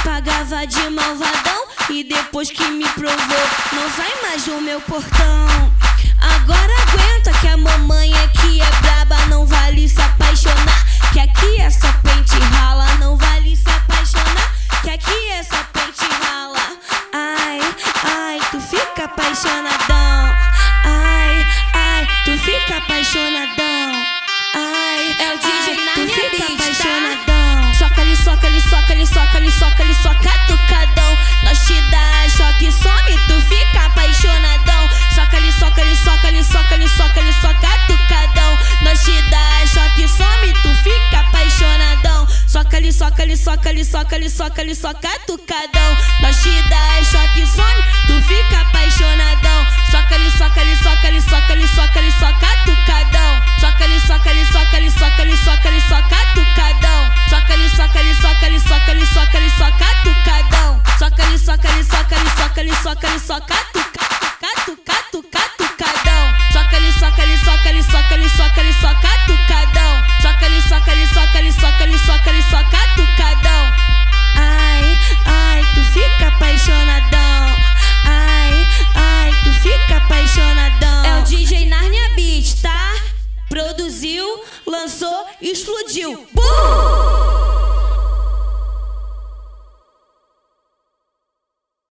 pagava de malvadão e depois que me provou, não sai mais do meu portão. Agora aguenta que a mamãe aqui é braba, não vale se apaixonar, que aqui é só pente rala. Não vale se apaixonar, que aqui é só pente rala. Ai, ai, tu fica apaixonadão. Ai, ai, tu fica apaixonadão. Ai, é o DJ, tu fica apaixonadão. Soca ali, soca ali, soca ali, soca ali, soca ali, soca tucadão. Nós te dá choque, some, tu fica apaixonadão. Soca ali, soca ali, soca ali, soca ali, soca ali, soca tucadão. Nós te dá choque, some, tu fica apaixonadão. Soca ali, soca ali, soca ali, soca ali, soca ali, soca tucadão. Nós te dá choque, some, tu fica apaixonadão. Soca ali, soca ali, soca ali, soca ali, soca ali, soca tucadão. Soca ali, soca ali, soca ali, soca ali, soca ali, soca tucadão. Soca ali, soca ali, soca ali, soca ali, soca ali, soca tucadão. Soca ali, soca ali, soca ali, soca ali, soca ali, soca tucadão. Soca ali, soca ali, soca ali, soca ali, soca ali, soca tucadão. Soca ali, soca ali, soca ali, soca ali, soca ali, soca tucadão. Ai, ai, tu fica apaixonadão. Ai, ai, tu fica apaixonadão. É o DJ Narnia Beats, tá? Produziu, lançou, explodiu.